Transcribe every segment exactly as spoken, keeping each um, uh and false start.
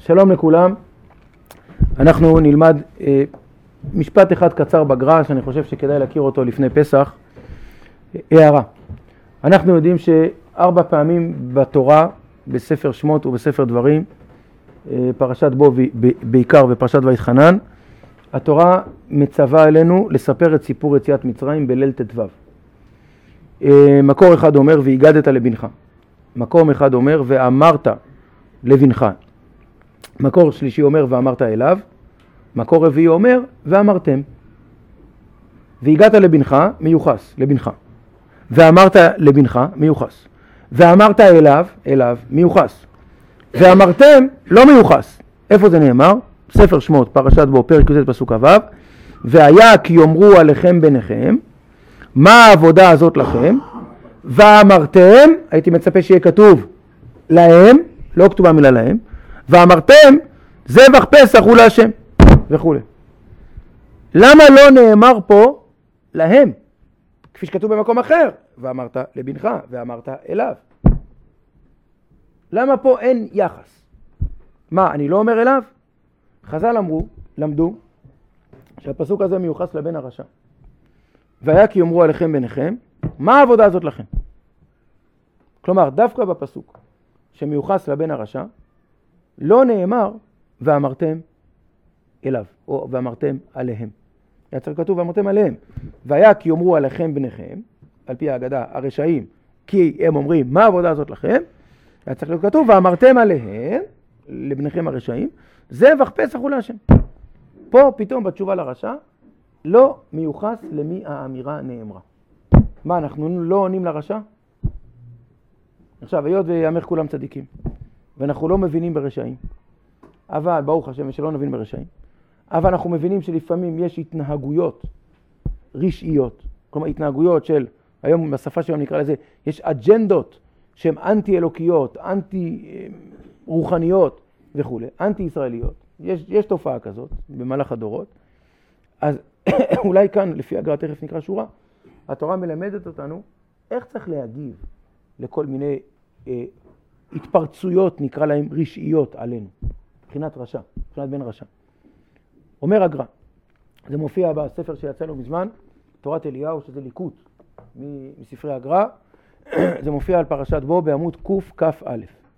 שלום לכולם. אנחנו נלמד אה, משפט אחד קצר בגר"א, שאני חושב שכדאי להכיר אותו לפני פסח. הערה. אנחנו יודעים שארבע פעמים בתורה, בספר שמות ובספר דברים, אה, פרשת בו בעיקר ופרשת ויתחנן, התורה מצווה אלינו לספר את סיפור יציאת מצרים בליל ט"ו. אה, מקור אחד אומר והגדת לבנך. מקור אחד אומר ואמרת לבנך. מקור שלישי אומר ואמרת אליו. מקור רביעי אומר ואמרתם. והגעת לבנך מיוחס, לבנך. ואמרת לבנך מיוחס. ואמרת אליו, אליו מיוחס. ואמרתם לא מיוחס. איפה זה נאמר? ספר שמות, פרשת בו, פרק י"ט פסוק ו'. והיה כי יאמרו עליכם ביניכם, מה העבודה הזאת לכם? ואמרתם, הייתי מצפה שיהיה כתוב להם, לא כתובה מילה להם, ואמרתם זבח פסח הוא להשם וכו'. למה לא נאמר פה להם? כפי שכתוב במקום אחר, ואמרת לבנך ואמרת אליו. למה פה אין יחס? מה, אני לא אומר אליו? חז"ל אמרו, למדו, שהפסוק הזה מיוחס לבן הרשע. והיה כי יאמרו עליכם ביניכם, מה העבודה הזאת לכם? כלומר, דווקא בפסוק שמיוחס לבן הרשע, לא נאמר ואמרתם אליו, או ואמרתם עליהם. היה צריך כתוב ואמרתם עליהם. והיה כי יאמרו עליכם בניכם, על פי ההגדה, הרשעים, כי הם אומרים מה העבודה הזאת לכם, היה צריך להיות כתוב ואמרתם עליהם, לבניכם הרשעים, זבח פסח הוא להשם. פה פתאום בתשובה לרשע, לא מיוחס למי האמירה נאמרה. מה, אנחנו לא עונים לרשע? עכשיו, היות ויאמר כולם צדיקים, ואנחנו לא מבינים ברשעים, אבל ברוך השם שלא נבין ברשעים, אבל אנחנו מבינים שלפעמים יש התנהגויות רשעיות, כלומר התנהגויות של, היום בשפה שלנו נקרא לזה, יש אג'נדות שהן אנטי אלוקיות, אנטי רוחניות וכו', אנטי ישראליות. יש, יש תופעה כזאת במהלך הדורות. אז אולי כאן, לפי הגר"א תכף נקרא שורה, התורה מלמדת אותנו איך צריך להגיב לכל מיני אה, התפרצויות, נקרא להם רשעיות עלינו, מבחינת רשע, מבחינת בן רשע. אומר הגר"א, זה מופיע בספר שיצא לו מזמן, תורת אליהו, שזה ליקוט מספרי הגר"א, זה מופיע על פרשת בו בעמוד קכ"א.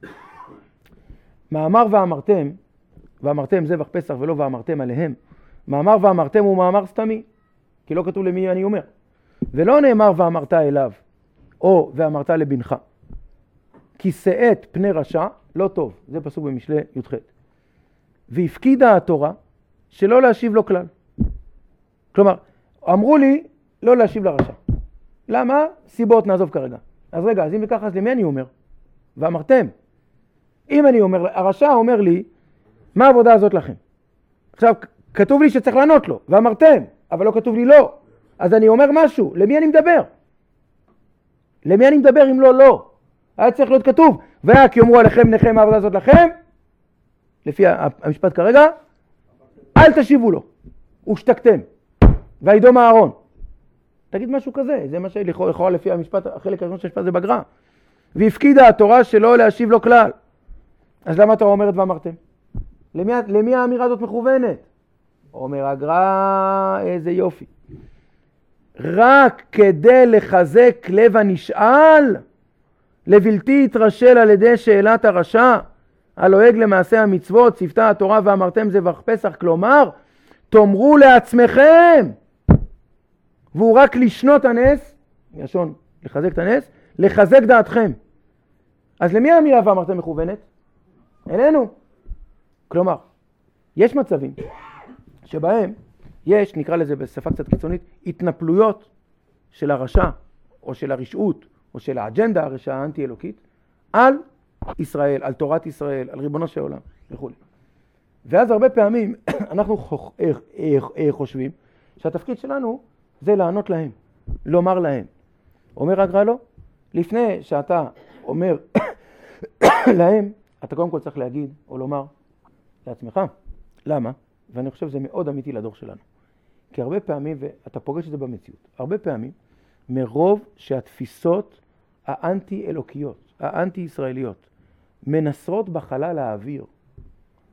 מאמר ואמרתם, ואמרתם זבח פסח ולא ואמרתם עליהם, מאמר ואמרתם הוא מאמר סתמי, כי לא כתוב למי אני אומר. ולא נאמר ואמרת אליו, או ואמרת לבנך. כי שאת פני רשע לא טוב, זה פסוק במשלי י"ח. והפקידה התורה שלא להשיב לו כלל. כלומר, אמרו לי לא להשיב לרשע. למה? סיבות נעזוב כרגע. אז רגע, אז אם וככה, אז למי אני אומר? ואמרתם. אם אני אומר, הרשע אומר לי, מה העבודה הזאת לכם? עכשיו, כתוב לי שצריך לענות לו, ואמרתם, אבל לא כתוב לי לא. אז אני אומר משהו, למי אני מדבר? למי אני מדבר אם לא לא? היה צריך להיות כתוב, והיה כי יאמרו עליכם בניכם העבודה הזאת לכם, לפי המשפט כרגע, אל תשיבו לו, ושתקתם, וידום אהרון. תגיד משהו כזה, זה מה שלכאורה לפי המשפט, החלק הראשון של המשפט זה בגר"א. והפקידה התורה שלא להשיב לו כלל. אז למה התורה אומרת ואמרתם? למי, למי האמירה הזאת מכוונת? אומר הגר"א, איזה יופי. רק כדי לחזק לב הנשאל, לבלתי יתרשל על ידי שאלת הרשע, הלועג למעשה המצוות, צוותה התורה ואמרתם זבח פסח, כלומר, תאמרו לעצמכם, והוא רק לשנות הנס, ישון, לחזק את הנס, לחזק דעתכם. אז למי האמירה ואמרתם מכוונת? אלינו. כלומר, יש מצבים שבהם יש, נקרא לזה בשפה קצת קיצונית, התנפלויות של הרשע, או של הרשעות, או של האג'נדה הרשעה האנטי-אלוקית, על ישראל, על תורת ישראל, על ריבונו של עולם, וכו'. ואז הרבה פעמים אנחנו חושבים שהתפקיד שלנו זה לענות להם, לומר להם. אומר הגר"א לא, לפני שאתה אומר להם, אתה קודם כל צריך להגיד או לומר לעצמך. למה? ואני חושב שזה מאוד אמיתי לדור שלנו. כי הרבה פעמים, ואתה פוגש את זה במציאות, הרבה פעמים, מרוב שהתפיסות האנטי-אלוקיות, האנטי-ישראליות, מנסרות בחלל האוויר,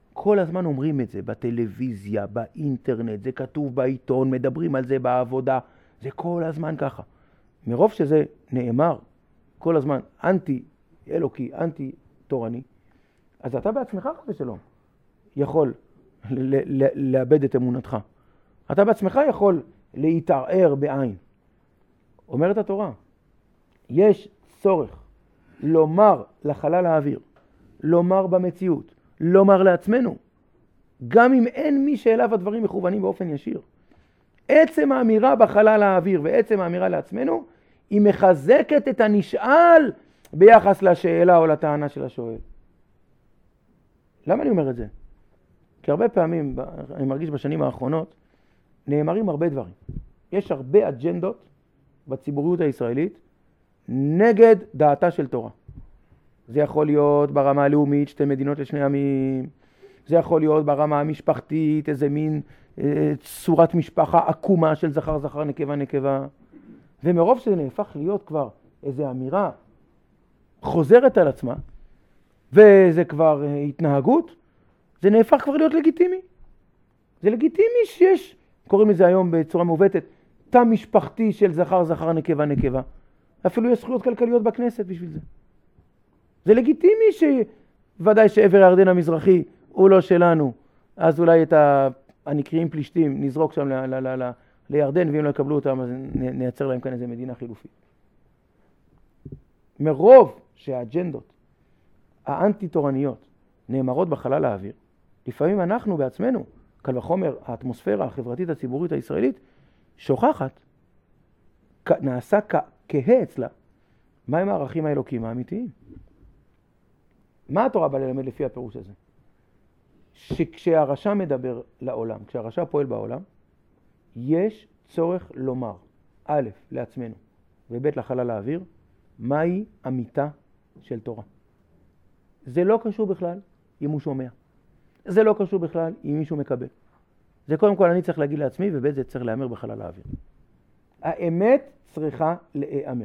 כל הזמן אומרים את זה, בטלוויזיה, באינטרנט, זה כתוב בעיתון, מדברים על זה בעבודה, זה כל הזמן ככה. מרוב שזה נאמר כל הזמן אנטי אלוקי, אנטי תורני, אז אתה בעצמך חס ושלום יכול ל- ל- לאבד את אמונתך. אתה בעצמך יכול להתערער בעין. אומרת התורה, יש צורך לומר לחלל האוויר, לומר במציאות, לומר לעצמנו, גם אם אין מי שאליו הדברים מכוונים באופן ישיר. עצם האמירה בחלל האוויר ועצם האמירה לעצמנו, היא מחזקת את הנשאל ביחס לשאלה או לטענה של השואל. למה אני אומר את זה? כי הרבה פעמים, אני מרגיש בשנים האחרונות, נאמרים הרבה דברים. יש הרבה אג'נדות בציבוריות הישראלית נגד דעתה של תורה. זה יכול להיות ברמה הלאומית, שתי מדינות לשני עמים. זה יכול להיות ברמה המשפחתית, איזה מין אה, צורת משפחה עקומה של זכר זכר נקבה נקבה. ומרוב שזה נהפך להיות כבר איזו אמירה חוזרת על עצמה, וזה כבר אה, התנהגות, זה נהפך כבר להיות לגיטימי. זה לגיטימי שיש, קוראים לזה היום בצורה מעוותת, תא משפחתי של זכר זכר נקבה נקבה. אפילו יש זכויות כלכליות בכנסת בשביל זה. זה לגיטימי שוודאי שעבר הירדן המזרחי הוא לא שלנו, אז אולי את הנקראים פלישתים נזרוק שם ל- ל- ל- ל- לירדן, ואם לא יקבלו אותם אז נייצר להם כאן איזה מדינה חילופית. מרוב שהאג'נדות האנטי-תורניות נאמרות בחלל האוויר, לפעמים אנחנו בעצמנו, קל וחומר האטמוספירה החברתית הציבורית הישראלית, שוכחת, נעשה כהה אצלה, מהם הערכים האלוקיים האמיתיים. מה התורה באה ללמד לפי הפירוש הזה? שכשהרשע מדבר לעולם, כשהרשע פועל בעולם, יש צורך לומר, א', לעצמנו, וב', לחלל האוויר, מהי אמיתה של תורה. זה לא קשור בכלל אם הוא שומע. זה לא קשור בכלל אם מישהו מקבל. זה קודם כל אני צריך להגיד לעצמי, וב' זה צריך להיאמר בחלל האוויר. האמת צריכה להיאמר.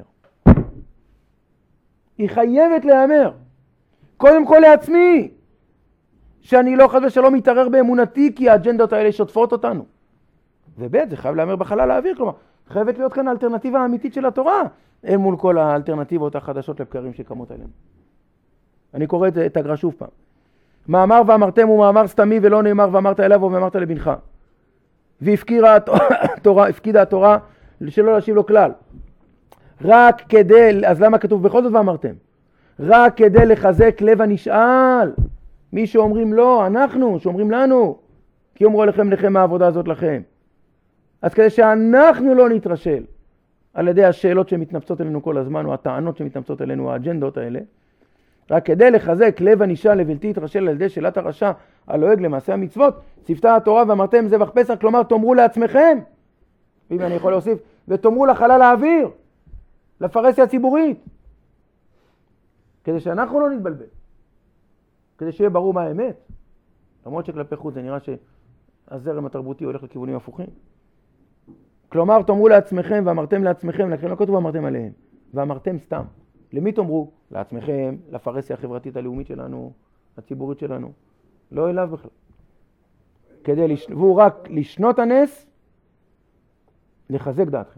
היא חייבת להיאמר. קודם כל לעצמי, שאני לא חס ושלום מתערער באמונתי, כי האג'נדות האלה שוטפות אותנו. וב' זה חייב להיאמר בחלל האוויר, כלומר, חייבת להיות כאן האלטרנטיבה האמיתית של התורה, אל מול כל האלטרנטיבות החדשות לבקרים שקמות עליהם. אני קורא את, את הגרש שוב פעם. מאמר ואמרתם הוא מאמר סתמי ולא נאמר ואמרת אליו ואמרת לבנך. והפקירה התורה, הפקידה התורה שלא להשיב לו כלל. רק כדי, אז למה כתוב בכל זאת ואמרתם? רק כדי לחזק לב הנשאל. מי שאומרים לא, אנחנו, שאומרים לנו, כי אומרו לכם לכם העבודה הזאת לכם. אז כדי שאנחנו לא נתרשל על ידי השאלות שמתנפצות אלינו כל הזמן, או הטענות שמתנפצות אלינו, האג'נדות האלה, רק כדי לחזק לב הנשאל לבלתי יתרשל על ידי שאלת הרשע הלועג למעשה המצוות, צפתה התורה ואמרתם זבח פסח, כלומר תאמרו לעצמכם, ואם אני יכול להוסיף, ותאמרו לחלל האוויר, לפרסיה הציבורית, כדי שאנחנו לא נתבלבל, כדי שיהיה ברור מה האמת, למרות שכלפי חוץ זה נראה שהזרם התרבותי הולך לכיוונים הפוכים. כלומר תאמרו לעצמכם ואמרתם לעצמכם, לכן לא כתוב ואמרתם עליהם, ואמרתם סתם. למי תאמרו? לעצמכם, לפרסיה החברתית הלאומית שלנו, הציבורית שלנו. לא אליו בכלל. כדי לש... והוא רק לשנות הנס, לחזק דעתכם.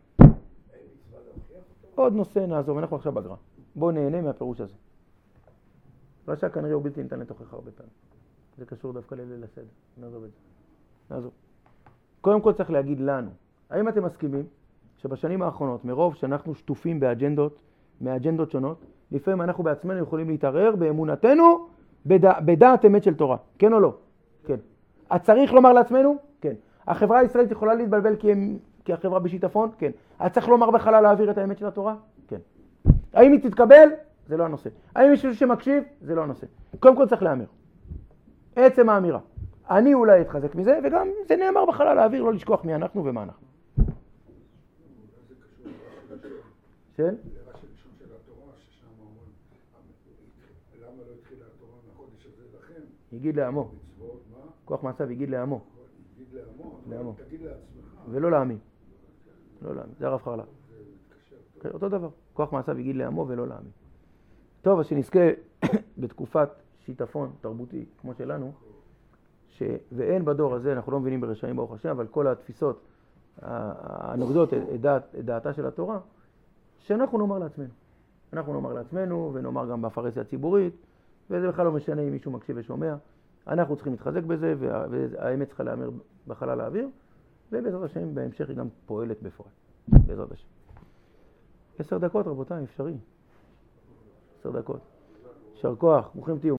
עוד נושא נעזור, אנחנו עכשיו בגר"א. בואו נהנה מהפירוש הזה. רשע כנראה הוא בלתי ניתן לתוכך הרבה פעמים. זה קשור דווקא לליל הסדר. נעזוב את זה. נעזוב. קודם כל צריך להגיד לנו, האם אתם מסכימים שבשנים האחרונות, מרוב שאנחנו שטופים באג'נדות, מאג'נדות שונות, לפעמים אנחנו בעצמנו יכולים להתערער באמונתנו בדע, בדעת אמת של תורה. כן או לא? כן. את צריך לומר לעצמנו? כן. החברה הישראלית יכולה להתבלבל כי, הם, כי החברה בשיטפון? כן. את צריך לומר בחלל להעביר את האמת של התורה? כן. האם היא תתקבל? זה לא הנושא. האם יש מישהו שמקשיב? זה לא הנושא. קודם כל צריך להאמר. עצם האמירה. אני אולי אתחזק מזה, וגם זה נאמר בחלל להעביר, לא לשכוח מי אנחנו ומה אנחנו. כן? יגיד לעמו. כוח מעשיו יגיד לעמו. לעמו. ולא לעמי. לא לעמי. זה הרב חרל"פ. אותו דבר. כוח מעשיו יגיד לעמו ולא לעמי. טוב, אז שנזכה בתקופת שיטפון תרבותי כמו שלנו, ש... ואין בדור הזה, אנחנו לא מבינים ברשעים ברוך השם, אבל כל התפיסות הנוגדות את, דעת, את דעתה של התורה, שאנחנו נאמר לעצמנו. אנחנו נאמר לעצמנו ונאמר גם בפרהסיה הציבורית, וזה בכלל לא משנה אם מישהו מקשיב ושומע. אנחנו צריכים להתחזק בזה, וה... והאמת צריכה להאמר בחלל האוויר, ובעזרת השם בהמשך היא גם פועלת בפועל. בעזרת השם. עשר דקות רבותיי, אפשרי. עשר דקות. יישר כוח, ברוכים תהיו.